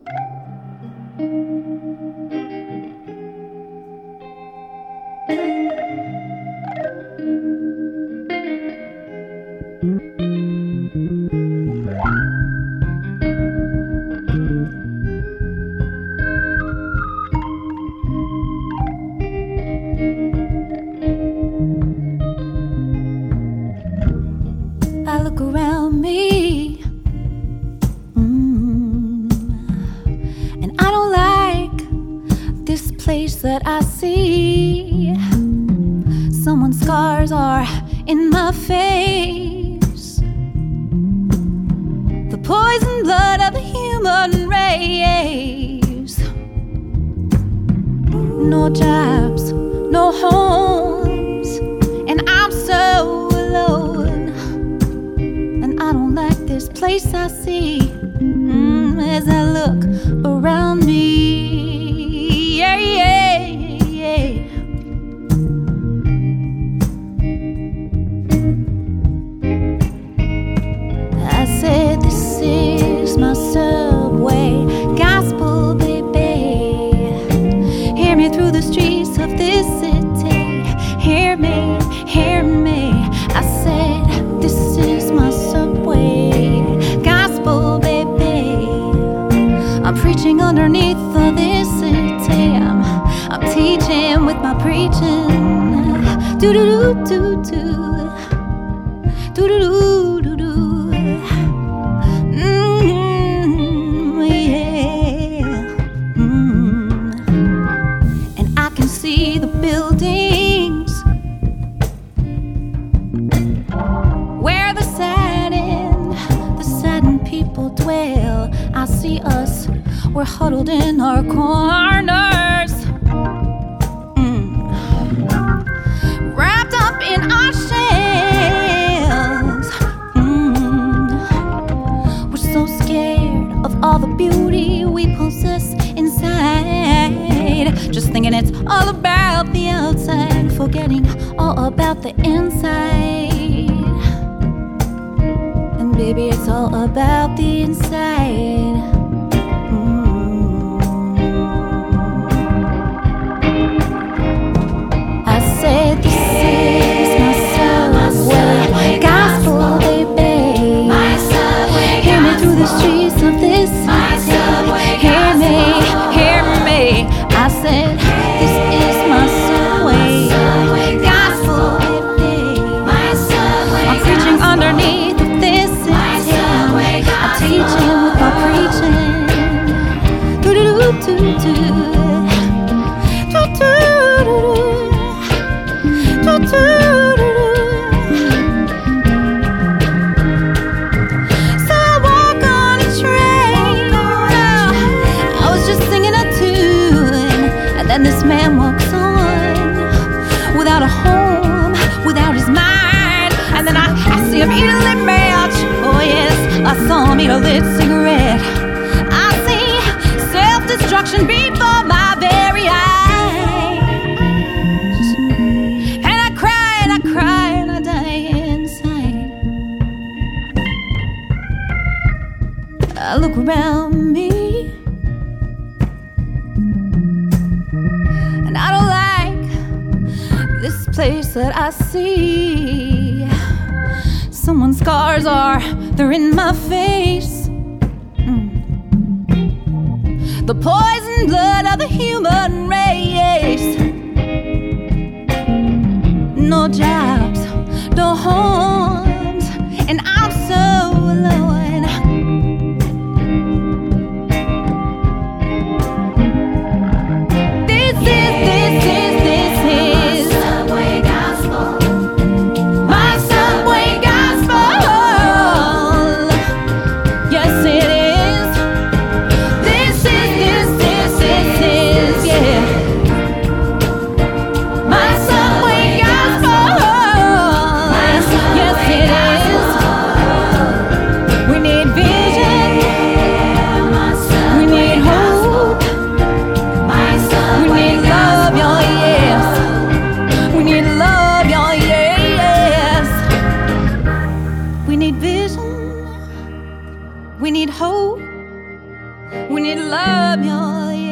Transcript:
I look around me, and I don't like this place that I see. Someone's scars are in my face, the poison blood of the human race. No jobs, no homes, and I'm so alone. And I don't like this place I see as I look around me. Yeah, yeah, yeah. I said this is my subway gospel, baby. Hear me through the streets of this city. Hear me, hear me. I said this is my subway gospel, baby. I'm preaching underneath of this city. I'm teaching with my preaching. Do do do do do do do do do do. And I can see the buildings where the saddened people dwell. I see us, we're huddled in our corners, wrapped up in our shells. We're so scared of all the beauty we possess inside, just thinking it's all about the outside, forgetting all about the inside. And baby, it's all about the inside. I said this is my subway gospel, baby. Hear me through the streets of this city. Hear me, hear me. I said this is my subway gospel, baby. I'm preaching underneath of this city. I'm teaching with my preaching. Do do do do do do do do do. So I walk on a train. I was just singing a tune, and then this man walks on, without a home, without his mind. And then I see him eat a lit match. Oh yes, I saw him eat a lit cigarette. I see self-destruction before my very eyes. And I cry and I cry and I die inside. I look around me, and I don't like this place that I see. Someone's scars are, they're in my face. The poison blood of the human race. No jobs, no homes, and I'm so alone. This is subway gospel. My subway gospel. Yes, it is. This is, yeah. My subway gospel. Yes, it is. We need vision. We need hope. We need love, your yes. We need love, your yes. We need vision. We need hope. We need love, your